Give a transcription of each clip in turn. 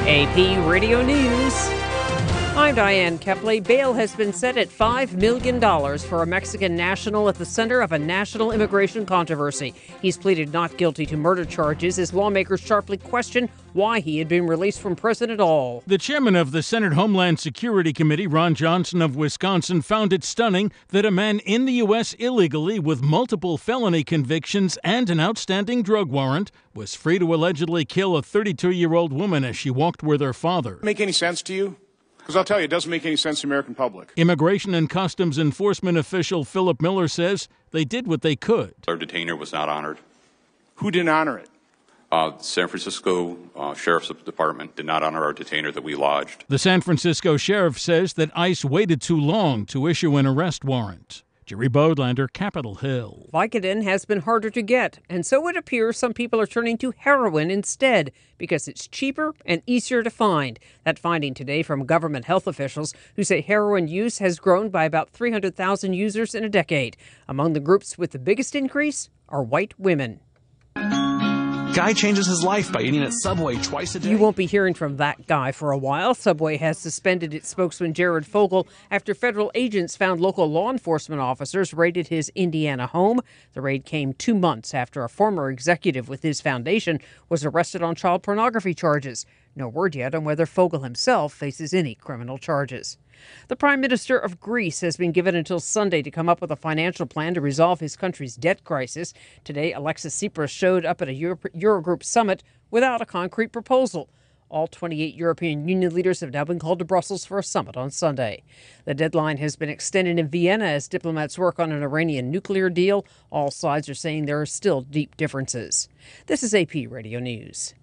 AP Radio News. I'm Diane Kepley. Bail has been set at $5 million for a Mexican national at the center of a national immigration controversy. He's pleaded not guilty to murder charges as lawmakers sharply question why he had been released from prison at all. The chairman of the Senate Homeland Security Committee, Ron Johnson of Wisconsin, found it stunning that a man in the U.S. illegally with multiple felony convictions and an outstanding drug warrant was free to allegedly kill a 32-year-old woman as she walked with her father. Make any sense to you? Because I'll tell you, it doesn't make any sense to the American public. Immigration and Customs Enforcement official Philip Miller says they did what they could. Our detainer was not honored. Who didn't honor it? San Francisco Sheriff's Department did not honor our detainer that we lodged. The San Francisco sheriff says that ICE waited too long to issue an arrest warrant. Jerry Bodlander, Capitol Hill. Vicodin has been harder to get, and so it appears some people are turning to heroin instead because it's cheaper and easier to find. That finding today from government health officials who say heroin use has grown by about 300,000 users in a decade. Among the groups with the biggest increase are white women. Guy changes his life by eating at Subway twice a day. You won't be hearing from that guy for a while. Subway has suspended its spokesman Jared Fogle after federal agents found local law enforcement officers raided his Indiana home. The raid came 2 months after a former executive with his foundation was arrested on child pornography charges. No word yet on whether Fogle himself faces any criminal charges. The Prime Minister of Greece has been given until Sunday to come up with a financial plan to resolve his country's debt crisis. Today, Alexis Tsipras showed up at a Eurogroup summit without a concrete proposal. All 28 European Union leaders have now been called to Brussels for a summit on Sunday. The deadline has been extended in Vienna as diplomats work on an Iranian nuclear deal. All sides are saying there are still deep differences. This is AP Radio News.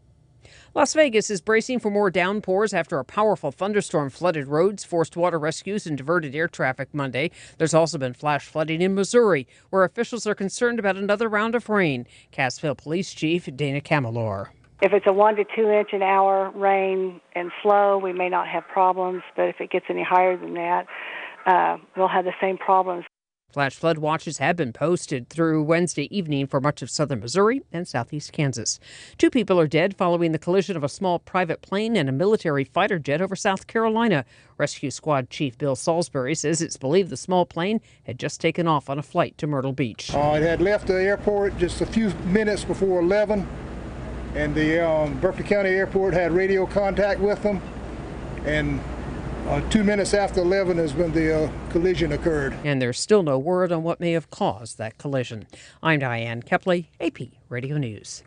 Las Vegas is bracing for more downpours after a powerful thunderstorm flooded roads, forced water rescues, and diverted air traffic Monday. There's also been flash flooding in Missouri, where officials are concerned about another round of rain. Cassville Police Chief Dana Camelor. If it's a 1 to 2 inch an hour rain and slow, we may not have problems, but if it gets any higher than that, we'll have the same problems. Flash flood watches have been posted through Wednesday evening for much of southern Missouri and southeast Kansas. 2 people are dead following the collision of a small private plane and a military fighter jet over South Carolina. Rescue Squad Chief Bill Salisbury says it's believed the small plane had just taken off on a flight to Myrtle Beach. It had left the airport just a few minutes before 11, and the Berkeley County Airport had radio contact with them, and 2 minutes after 11 is when the collision occurred. And there's still no word on what may have caused that collision. I'm Diane Kepley, AP Radio News.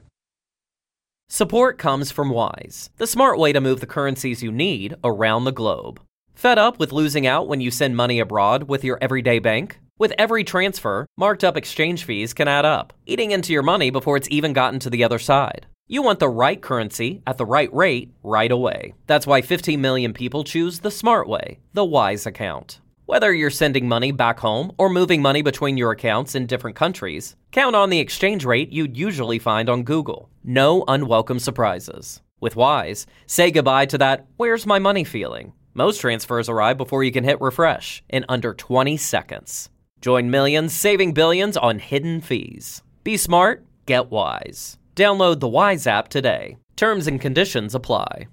Support comes from Wise, the smart way to move the currencies you need around the globe. Fed up with losing out when you send money abroad with your everyday bank? With every transfer, marked up exchange fees can add up, eating into your money before it's even gotten to the other side. You want the right currency at the right rate right away. That's why 15 million people choose the smart way, the Wise account. Whether you're sending money back home or moving money between your accounts in different countries, count on the exchange rate you'd usually find on Google. No unwelcome surprises. With Wise, say goodbye to that "where's my money" feeling. Most transfers arrive before you can hit refresh in under 20 seconds. Join millions saving billions on hidden fees. Be smart, get Wise. Download the Wise app today. Terms and conditions apply.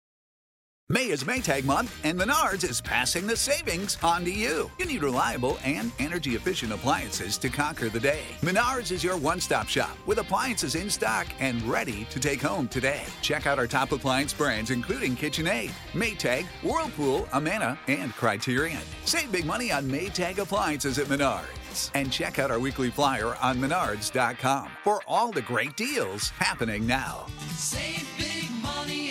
May is Maytag month, and Menards is passing the savings on to you. You need reliable and energy-efficient appliances to conquer the day. Menards is your one-stop shop with appliances in stock and ready to take home today. Check out our top appliance brands, including KitchenAid, Maytag, Whirlpool, Amana, and Criterion. Save big money on Maytag appliances at Menards. And check out our weekly flyer on Menards.com for all the great deals happening now. Save big money